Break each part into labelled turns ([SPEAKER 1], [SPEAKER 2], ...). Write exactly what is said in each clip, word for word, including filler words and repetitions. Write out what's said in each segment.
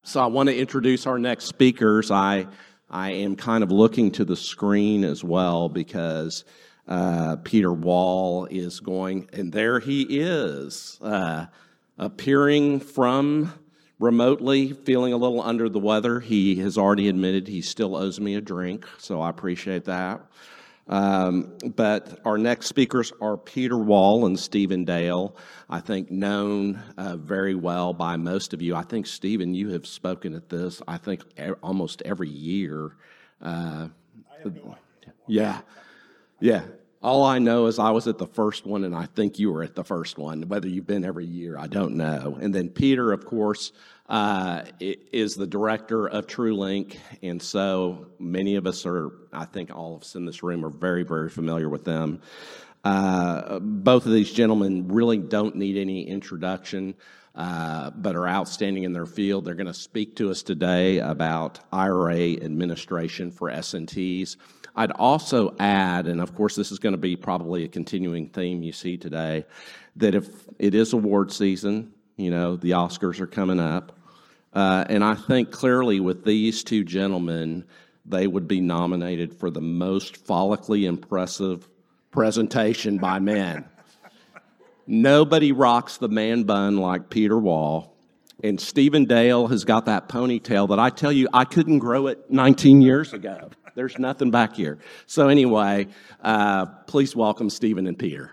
[SPEAKER 1] So I want to introduce our next speakers. I I am kind of looking to the screen as well because uh, Peter Wall is going, and there he is, uh, appearing from remotely, feeling a little under the weather. He has already admitted he still owes me a drink, so I appreciate that. Um, but our next speakers are Peter Wall and Stephen Dale, I think known uh, very well by most of you. I think, Stephen, you have spoken at this, I think, e- almost every year. Uh,
[SPEAKER 2] I have no idea.
[SPEAKER 1] yeah, yeah. All I know is I was at the first one, and I think you were at the first one. Whether you've been every year, I don't know. And then Peter, of course, uh, is the director of TrueLink, and so many of us are, I think all of us in this room are very, very familiar with them. Uh, both of these gentlemen really don't need any introduction, uh, but are outstanding in their field. They're going to speak to us today about I R A administration for S and Ts. I'd also add, and of course this is going to be probably a continuing theme you see today, that if it is award season, you know, the Oscars are coming up, uh, and I think clearly with these two gentlemen, they would be nominated for the most follically impressive presentation by men. Nobody rocks the man bun like Peter Wall, and Stephen Dale has got that ponytail that I tell you I couldn't grow it nineteen years ago. There's nothing back here. So anyway, uh, please welcome Stephen and Peter.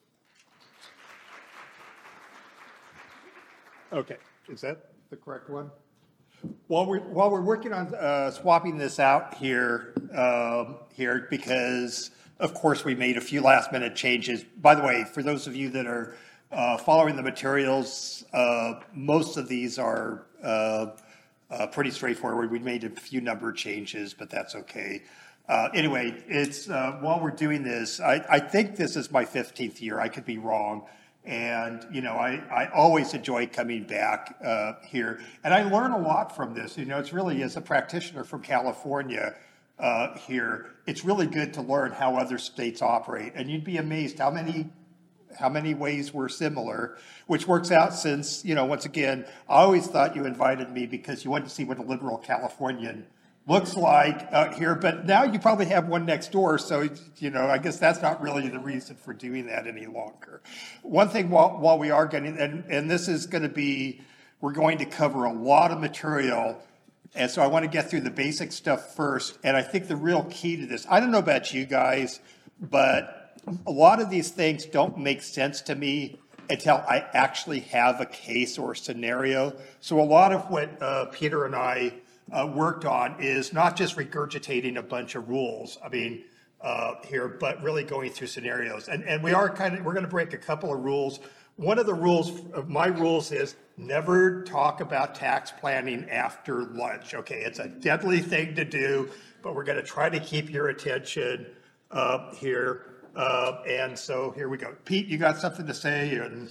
[SPEAKER 2] Okay, is that the correct one? While we're, while we're working on uh, swapping this out here, um, here, because of course we made a few last minute changes. By the way, for those of you that are uh, following the materials, uh, most of these are uh, uh, pretty straightforward. We made a few number changes, but that's okay. Uh, anyway, it's uh, while we're doing this, I, I think this is my fifteenth year. I could be wrong. And, you know, I, I always enjoy coming back uh, here. And I learn a lot from this. You know, it's really, as a practitioner from California uh, here, it's really good to learn how other states operate. And you'd be amazed how many how many ways we're similar, which works out since, you know, once again, I always thought you invited me because you wanted to see what a liberal Californian looks like uh, here, but now you probably have one next door, so, you know, I guess that's not really the reason for doing that any longer. One thing while, while we are getting, and, and this is going to be, we're going to cover a lot of material, and so I want to get through the basic stuff first, and I think the real key to this, I don't know about you guys, but a lot of these things don't make sense to me until I actually have a case or scenario. So a lot of what uh, Peter and I Uh, worked on is not just regurgitating a bunch of rules, I mean, uh, here, but really going through scenarios. And and we are kind of, we're going to break a couple of rules. One of the rules, of my rules is never talk about tax planning after lunch, okay? It's a deadly thing to do, but we're going to try to keep your attention uh, here. Uh, and so here we go. Pete, you got something to say? And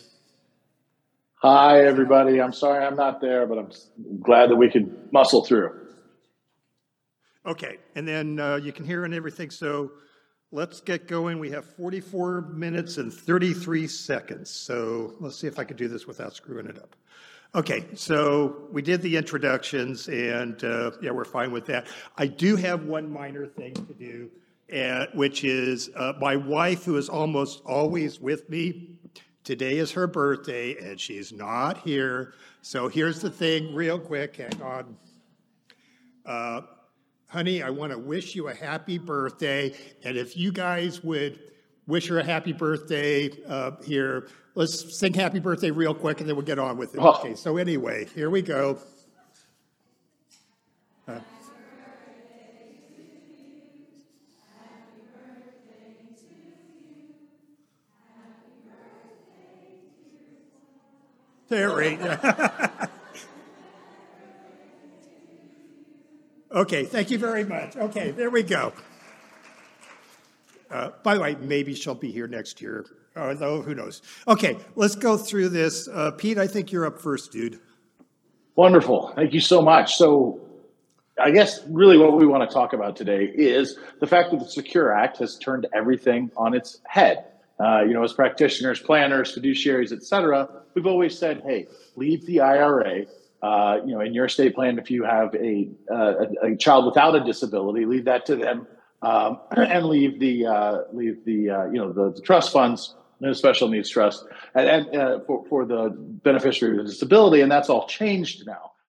[SPEAKER 3] Hi, everybody. I'm sorry I'm not there, but I'm glad that we could muscle through.
[SPEAKER 2] Okay, and then uh, you can hear and everything, so let's get going. We have forty-four minutes and thirty-three seconds, so let's see if I can do this without screwing it up. Okay, so we did the introductions, and uh, yeah, we're fine with that. I do have one minor thing to do, uh, which is uh, my wife, who is almost always with me, today is her birthday, and she's not here. So here's the thing, real quick. Hang on. Uh, honey, I want to wish you a happy birthday. And if you guys would wish her a happy birthday uh, here, let's sing happy birthday real quick, and then we'll get on with it.
[SPEAKER 3] Oh.
[SPEAKER 2] Okay, so anyway, here we go. Uh, There, right. Okay, thank you very much. Okay, there we go. Uh, by the way, maybe she'll be here next year. Uh, though, who knows? Okay, let's go through this. Uh, Pete, I think you're up first, dude.
[SPEAKER 3] Wonderful. Thank you so much. So I guess really what we want to talk about today is the fact that the Secure Act has turned everything on its head. Uh, you know, as practitioners, planners, fiduciaries, et cetera, we've always said, hey, leave the I R A uh, you know, in your estate plan, if you have a, uh, a, a child without a disability, leave that to them, um, and leave the uh, leave the uh, you know the, the trust funds in a special needs trust, and, and uh, for for the beneficiary with a disability, and that's all changed now.